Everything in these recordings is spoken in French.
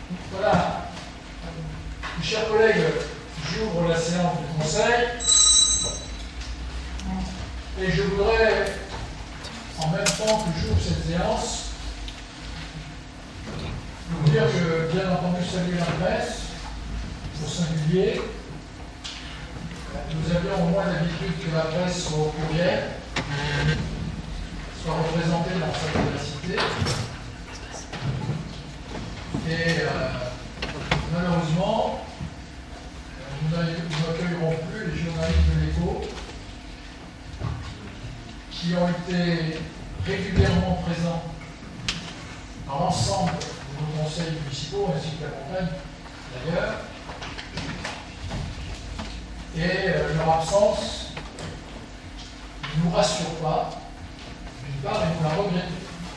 Voilà. Mes chers collègues, j'ouvre la séance du Conseil et je voudrais, en même temps que j'ouvre cette séance, vous dire que, bien entendu, saluer la presse, au singulier. Nous avions au moins l'habitude que la presse soit au pluriel, soit représentée dans sa diversité. Et malheureusement, nous n'accueillerons plus les journalistes de l'Écho qui ont été régulièrement présents dans l'ensemble de nos conseils municipaux, ainsi que la campagne d'ailleurs. Et leur absence ne nous rassure pas, d'une part, et nous la regrettons.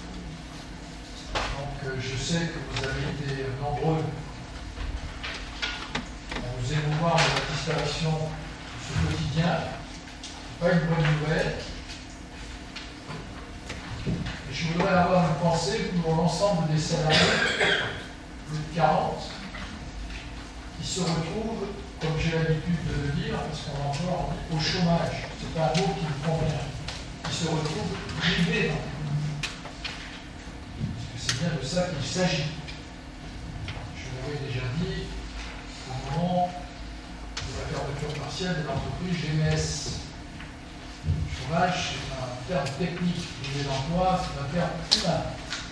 Donc je sais que vous avez été nombreux à nous émouvoir de la disparition de ce quotidien. Ce n'est pas une bonne nouvelle. Et je voudrais avoir une pensée pour l'ensemble des salariés, plus de 40, qui se retrouvent, comme j'ai l'habitude de le dire, parce qu'on l'emploie, au chômage. C'est un mot qui me convient. Qui se retrouvent privés d'emploi. C'est bien de ça qu'il s'agit. Je l'avais déjà dit au moment de la fermeture partielle de l'entreprise GMS. Chômage, c'est un terme technique. Privé d'emploi, c'est un terme humain.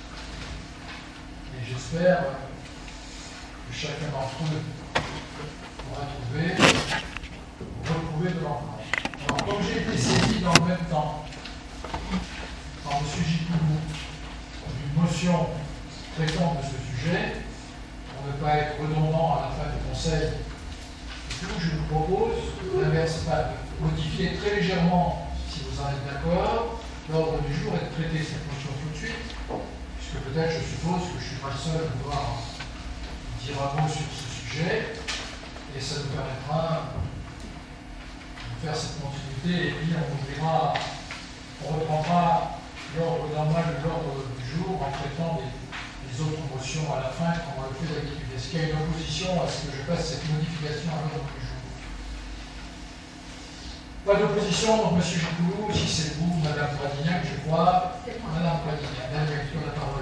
Et j'espère que chacun d'entre eux pourra retrouver de l'emploi. Alors, comme j'ai été saisi dans le même temps par M. Gicoulou d'une motion traitant de ce sujet, pour ne pas être redondant à la fin du Conseil, je vous propose de modifier très légèrement, si vous en êtes d'accord, l'ordre du jour et de traiter cette motion tout de suite, puisque peut-être je suppose que je ne suis pas le seul à pouvoir dire un mot sur ce sujet, et ça nous permettra de faire cette continuité, et puis on reprendra l'ordre normal de l'ordre du jour en traitant les autres motions à la fin, comme on le fait d'habitude. Est-ce qu'il y a une opposition à ce que je fasse cette modification à l'ordre du jour? Pas d'opposition, donc M. Gicoulou, si c'est vous, Mme Poidignac, je crois. Mme Poidignac, la direction de la parole.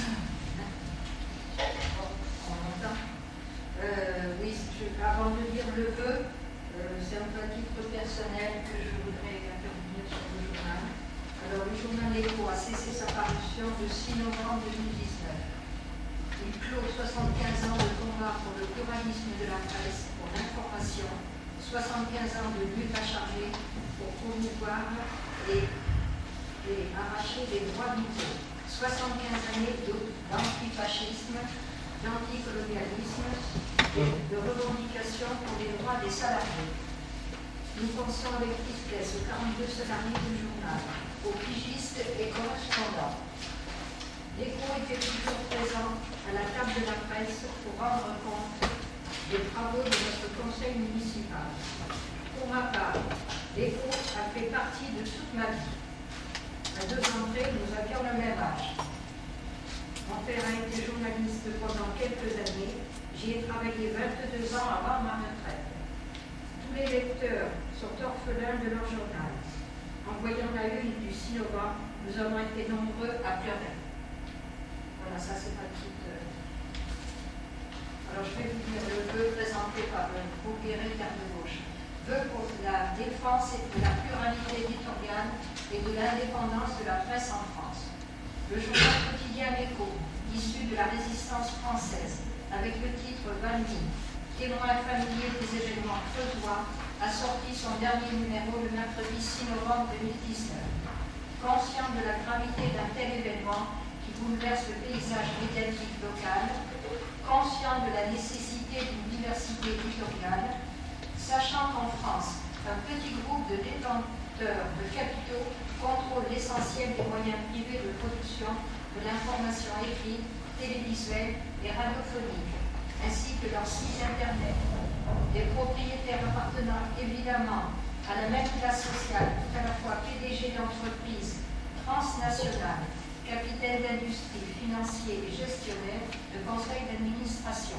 Oui, avant de dire le vœu, c'est un peu à titre personnel que je voudrais intervenir sur le journal. Alors, le journal L'Écho a cessé sa parution le 6 novembre 2019. Il clôt 75 ans de combat pour le pluralisme de la presse, pour l'information, 75 ans de lutte acharnée pour promouvoir et arracher les droits vitaux, 75 années d'antifascisme, d'anticolonialisme et de revendication pour les droits des salariés. Nous pensons avec tristesse aux 42 salariés du journal, aux pigistes et correspondants. L'Écho était toujours présent à la table de la presse pour rendre compte des travaux de notre conseil municipal. Pour ma part, l'Écho a fait partie de toute ma vie. À 2 entrées, nous avions le même âge. Mon père a été journaliste pendant quelques années. J'y ai travaillé 22 ans avant ma retraite. Tous les lecteurs sont orphelins de leur journal. En voyant la une du 6 novembre, nous avons été nombreux à pleurer. Voilà, ça c'est ma petite... Alors je vais vous dire le vœu présenté par Bougueret Terre de Gauche. Vœu pour la défense et de la pluralité éditoriale et de l'indépendance de la presse en France. Le journal quotidien L'Écho, issu de la résistance française, avec le titre Valmy, témoin familier des événements creusois, a sorti son dernier numéro le mercredi 6 novembre 2019. Conscient de la gravité d'un tel événement qui bouleverse le paysage médiatique local, conscient de la nécessité d'une diversité éditoriale, sachant qu'en France, un petit groupe de détenteurs de capitaux contrôle l'essentiel des moyens privés de production de l'information écrite, télévisuelle et radiophonique, ainsi que leur site internet. Des propriétaires appartenant évidemment à la même classe sociale, tout à la fois PDG d'entreprises transnationales, capitaine d'industrie, financier et gestionnaire de conseil d'administration.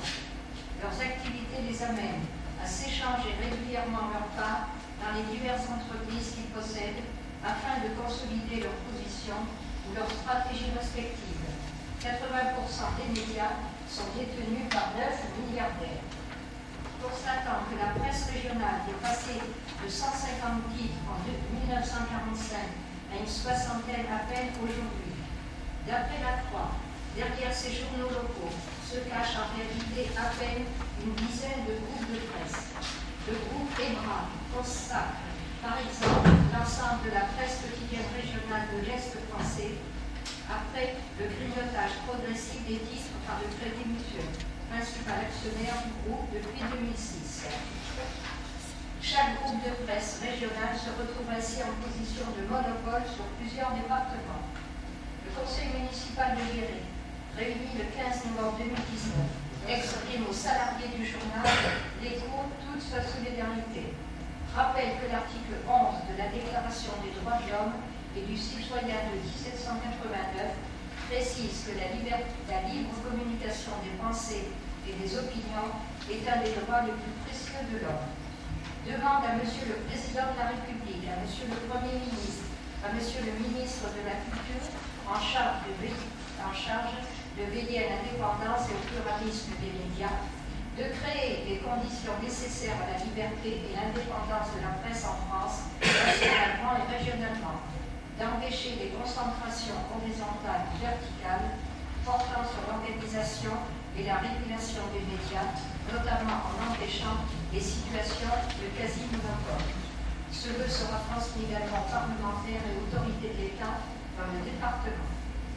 les amène à s'échanger régulièrement leurs parts dans les diverses entreprises qu'ils possèdent afin de consolider leur position ou leur stratégie respective. 80% des médias sont détenus par 9 milliardaires. Constatant que la presse régionale est passée de 150 titres en 1945 à une soixantaine à peine aujourd'hui. D'après la Croix, derrière ces journaux locaux se cachent en réalité à peine une dizaine de groupes de presse. Le groupe EBRA consacre, par exemple, l'ensemble de la presse quotidienne régionale de l'Est français après le grignotage progressif des titres par le Crédit Mutuel, principal actionnaire du groupe depuis 2006. Chaque groupe de presse régional se retrouve ainsi en position de monopole sur plusieurs départements. Le conseil municipal de Guéret, réuni le 15 novembre 2019, exprime aux salariés du journal l'écho toute sa solidarité. Rappelle que l'article 11 de la Déclaration des droits de l'homme et du citoyen de 1789 précise que la libre communication des pensées et des opinions est un des droits les plus précieux de l'homme. Demande à Monsieur le Président de la République, à Monsieur le Premier ministre, à Monsieur le Ministre de la Culture, en charge de veiller à l'indépendance et au pluralisme des médias, de créer les conditions nécessaires à la liberté et l'indépendance de la presse en France, nationalement et régionalement, d'empêcher les concentrations horizontales ou verticales portant sur l'organisation et la régulation des médias, notamment en empêchant les situations de quasi-monopole. Ce vœu sera transmis également aux parlementaires et autorités de l'État dans le département.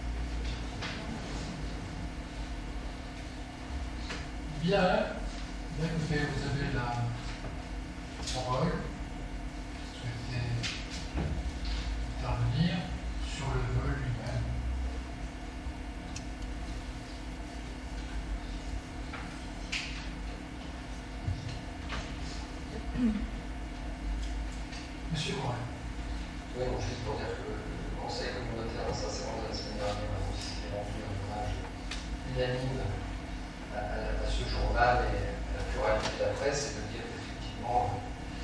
Bien, écoutez, vous avez la parole. Vous souhaitez intervenir sur le vœu lui-même. Monsieur Cohen. Oui, bon, juste pour dire que le Conseil communautaire, dans sa séance de la semaine dernière, a aussi rendu un hommage unanime à ce journal et à la pluralité de la presse, et de dire qu'effectivement,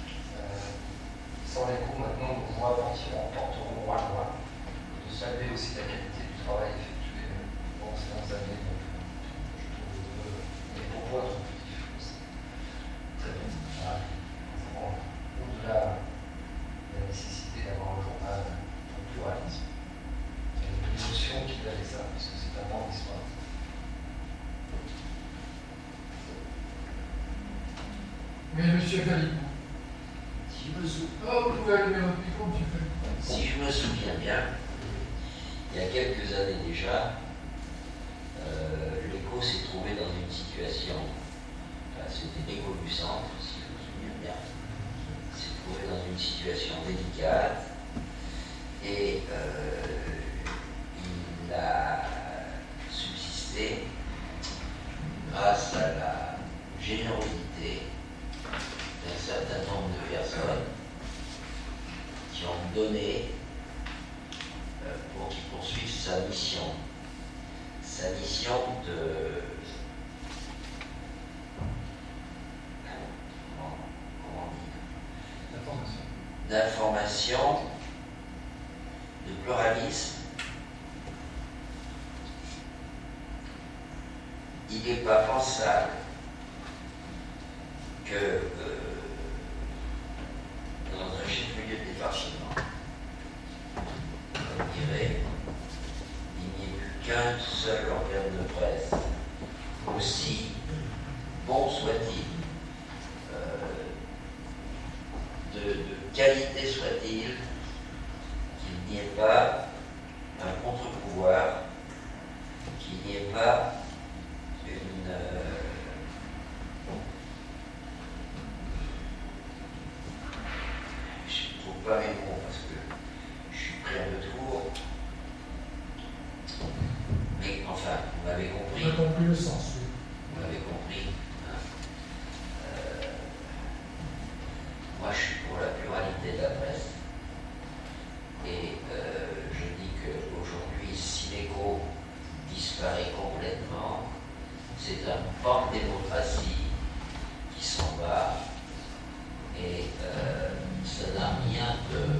sans l'écho, maintenant, nos voix porteront loin, de saluer aussi la qualité du travail effectué pendant ces 11 années. Donc, je trouve les propos introductifs très bien. Voilà. Au-delà de la nécessité d'avoir un journal en pluralisme, il y a une émotion qui va avec ça, parce que c'est un moment d'histoire. Oui, monsieur Galibou. Oh, vous pouvez allumer votre micro, monsieur Galibou. Si je me souviens bien, il y a quelques années déjà, l'ECHO s'est trouvé dans une situation, c'était l'ECHO du centre, si je me souviens bien, s'est trouvé dans une situation délicate et il a subsisté grâce à la générosité d'un certain nombre de personnes qui ont donné pour qu'il poursuive sa mission de d'information, de pluralisme. Il n'est pas pensable que dans un chef-lieu de département, on dirait, il n'y ait plus qu'un seul organe de presse, aussi bon soit-il, de qualité soit-il, qu'il n'y ait pas un contre-pouvoir, qu'il n'y ait pas une je ne trouve pas mes mots parce que je suis pris un peu de court, mais enfin, vous m'avez compris. On a compris le sens, oui. Vous m'avez compris. Hein. Moi, je suis pour la pluralité de la presse. Et je dis qu'aujourd'hui, si l'ECHO disparaît complètement, c'est un pan de démocratie qui qui s'en va, et ça n'a rien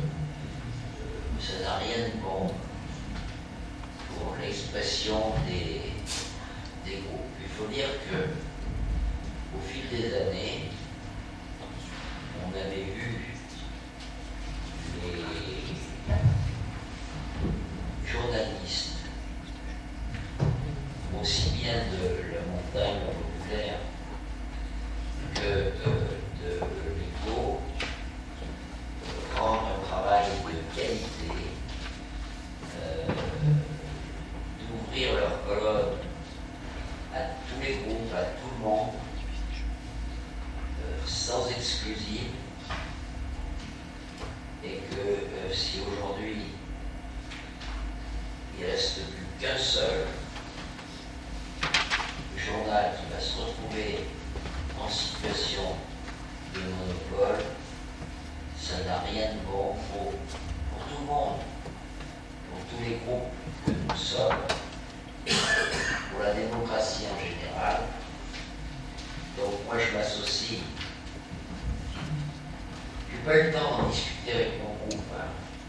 de bon pour l'expression des groupes. Il faut dire que au fil des années, on avait vu les journalistes, aussi bien de la montagne populaire que de l'Écho, rendre un travail de qualité, d'ouvrir leur colonne à tous les groupes, à tout le monde, sans exclusive, et que si aujourd'hui il ne reste plus qu'un seul journal qui va se retrouver en situation de monopole, ça n'a rien de bon pour tout le monde, pour tous les groupes que nous sommes, pour la démocratie en général. Donc moi je m'associe. J'ai pas eu le temps d'en discuter avec mon groupe, hein.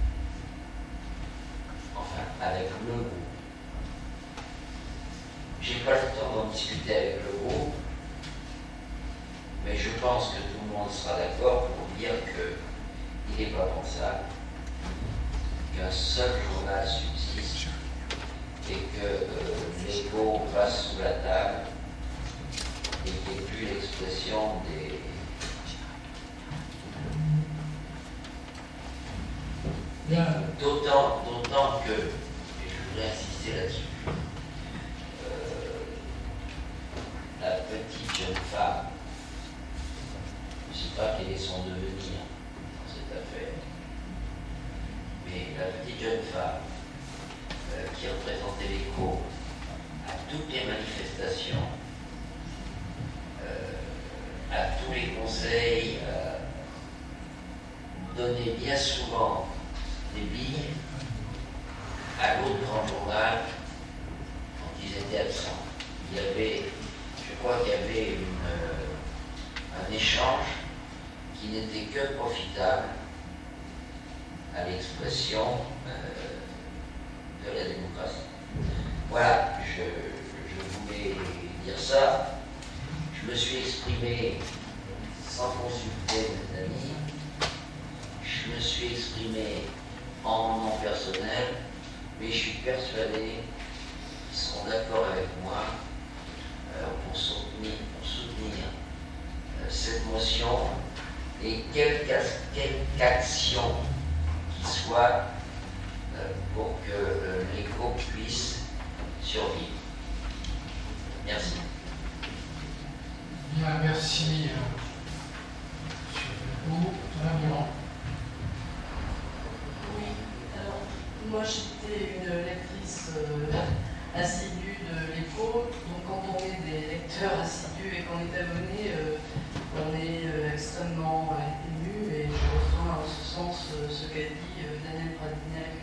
Enfin avec le groupe. J'ai pas le temps d'en discuter avec le groupe, mais je pense que tout le monde sera d'accord pour dire qu'il n'est pas pensable qu'un seul journal subsiste et que l'Écho passe sous la table et qu'il n'y ait plus l'expression des... D'autant que, et je voudrais insister là-dessus, la petite jeune femme, je ne sais pas quel est son devenir dans cette affaire, mais la petite jeune femme qui représentait l'Écho à toutes les manifestations, à tous les conseils, donnait bien souvent des billes à l'autre grand journal quand ils étaient absents. Il y avait, je crois qu'il y avait un échange qui n'était que profitable à l'expression de la démocratie. Voilà, je voulais dire ça. Je me suis exprimé sans consulter mes amis. Je me suis exprimé en mon nom personnel, mais je suis persuadé qu'ils seront d'accord avec moi pour soutenir cette motion et quelque action qui soit pour que l'Écho puisse survivre. Merci. Bien, merci. Madame Durand. Oui, alors moi j'étais une lectrice assidue de l'Écho, donc quand on est des lecteurs assidus et qu'on est abonné, on est extrêmement ému, et je rejoins en ce sens ce qu'a dit Daniel Pradinac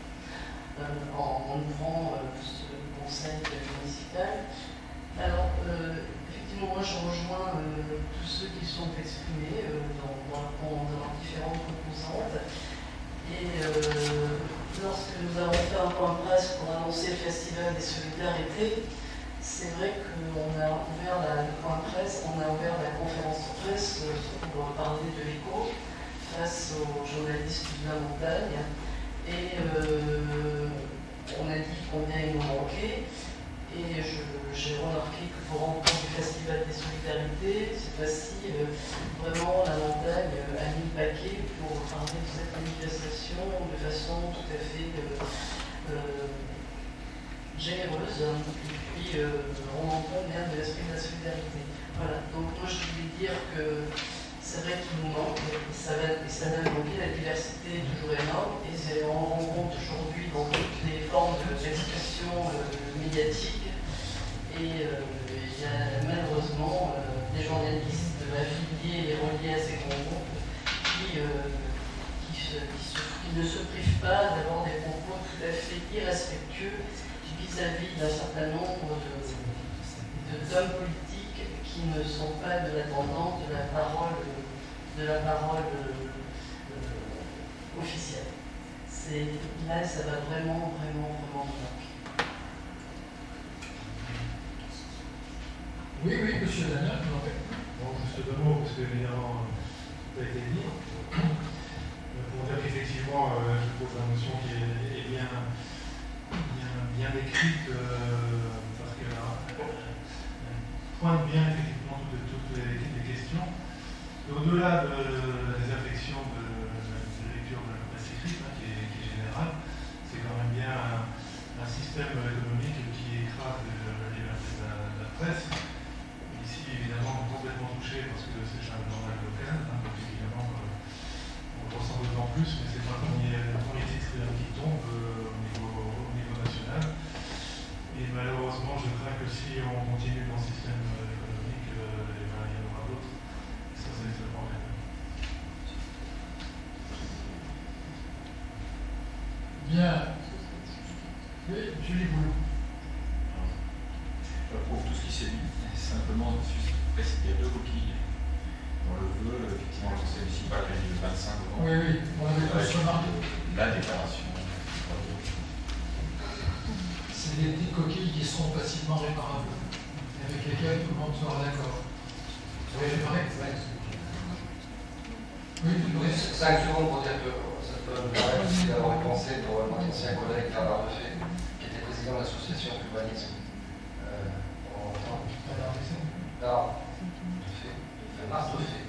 en ouvrant ce conseil municipal. Alors, effectivement, moi je rejoins tous ceux qui sont exprimés dans différentes composantes. Et lorsque nous avons fait un point de presse pour annoncer le Festival des Solidarités, c'est vrai qu'on a ouvert le point de presse, on a ouvert la conférence de presse pour parler de l'Écho face aux journalistes de la montagne. Et on a dit combien il nous manquait. Et j'ai remarqué que pour rendre compte du Festival des Solidarités, cette fois-ci, vraiment la montagne a mis le paquet pour parler de cette manifestation de façon tout à fait généreuse. Et puis, on entend bien de l'esprit de la solidarité. Voilà, donc moi je voulais dire que c'est vrai qu'il nous manque, et ça n'a manqué, la diversité est toujours énorme, et on rencontre aujourd'hui dans toutes les formes d'expression médiatique. Et il y a malheureusement des journalistes affiliés et reliés à ces grands groupes qui ne se privent pas d'avoir des propos tout à fait irrespectueux vis-à-vis d'un certain nombre d'hommes politiques qui ne sont pas de la tendance de la parole officielle. Là, ça va vraiment me manquer. Oui, monsieur Daniel, bon, juste deux mots, parce que évidemment, ça a été dit. Pour dire qu'effectivement, je trouve la notion qui est bien décrite, parce qu'elle pointe bien effectivement toutes les questions. Au-delà des affections de lecture de la presse écrite, qui est générale, c'est quand même bien un système économique qui écrase la liberté de la presse. Ici, évidemment, complètement touché parce que c'est un journal local, donc évidemment, on le ressent d'autant plus, mais c'est pas le premier titre qui tombe au niveau national. Et malheureusement, je crains que si on continue dans ce système économique, il y en aura d'autres. Et ça, c'est le problème. Bien. Oui, monsieur Liboulou. J'approuve tout ce qui s'est dit. Simplement, juste préciser deux coquilles. Dans le vœu, effectivement, le conseil municipal a dit le 25 novembre. Oui, on avait tous remarqué. La déclaration. C'est des petites coquilles qui seront facilement réparables, avec lesquelles tout le monde sera d'accord. Oui, je parlais. Oui, 5 secondes pour dire que ça peut me permettre aussi d'avoir une pensée pour notre ancien collègue Bernard Refait, qui était président de l'association Urbanisme pendant longtemps. Bernard Refait.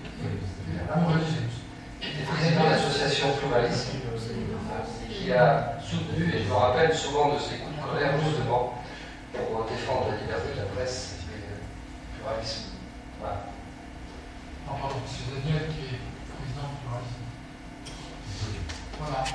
Qui était président de l'association Pluralisme, qui a soutenu, et je me rappelle souvent de ses coups de colère justement pour défendre la liberté de la presse et le pluralisme. Voilà. Non, pardon, c'est Daniel qui est président du pluralisme. Voilà.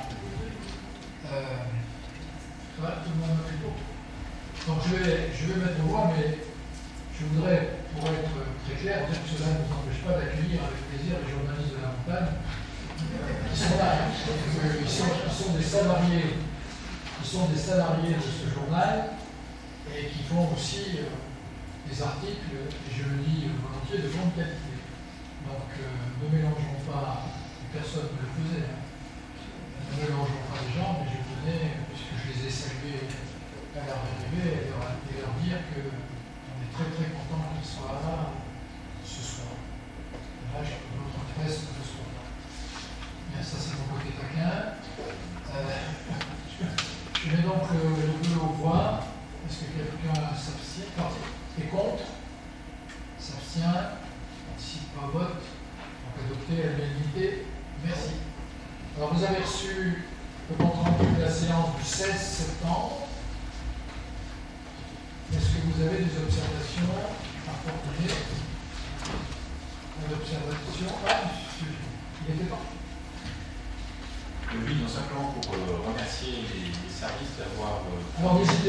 Ça va, tout le monde a fait le tour. Donc je vais mettre au voix, mais je voudrais, pour être très clair, dire que cela ne nous empêche pas d'accueillir avec plaisir les journalistes de la montagne qui sont là. Ils sont des salariés. Ils sont des salariés de ce journal et qui font aussi des articles, et je le dis volontiers, de grande qualité. Donc ne mélangeons pas, personne ne le faisait, ne mélangeons pas les gens, mais je venais, puisque je les ai salués à leur arrivée, et leur dire que on est très très content qu'ils soient là ce soir. Là, j'ai d'autres presse ce soir. Bien, ça c'est mon côté taquin. Je mets donc le bleu au voix. Est-ce que quelqu'un s'abstient? Est contre? S'abstient? Participe pas au vote? Donc adopté à l'unanimité. Merci. Alors vous avez reçu le compte rendu de la séance du 16 septembre. Est-ce que vous avez des observations à formuler? L'observation. Ah, monsieur, il était temps. Oui, non simplement pour remercier les services d'avoir. Alors n'hésitez